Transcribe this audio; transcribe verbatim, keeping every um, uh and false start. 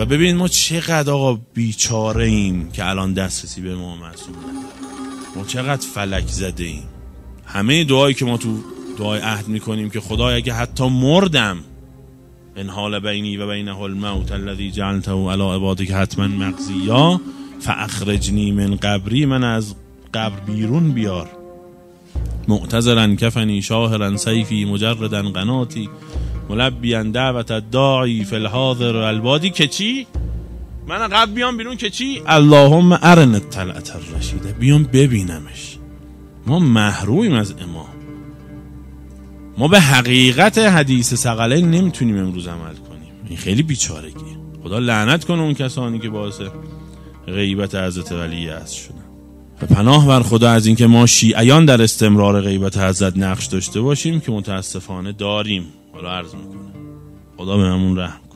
و ببین ما چقدر آقا بیچاره ایم که الان دسترسی به امام معصوم نداریم. ما چقدر فلک زده ایم. همه دعایی که ما تو دعای عهد میکنیم که خدای اگه حتی مردم ان حال بینی و بینه الموت الذی جعلته علی عبادک حتما مقضیا فاخرجنی من قبری، من از قبر بیرون بیار، معتذرا کفنی شاهرا سیفی مجردا قناتی ملبیا دعوت الداعی فی الحاضر البادی، که چی؟ من قبر بیام بیرون که چی؟ اللهم ارن الطلعة الرشیده، بیام ببینمش. ما محرومیم از امام. ما به حقیقت حدیث ثقلین نمیتونیم امروز عمل کنیم. این خیلی بیچارگیه. خدا لعنت کنه اون کسانی که باعث غیبت حضرت ولی یزد شدن. و پناه بر خدا از اینکه ما شیعیان در استمرار غیبت حضرت نقش داشته باشیم که متاسفانه داریم. حالا عرض میکنه خدا به همون رحم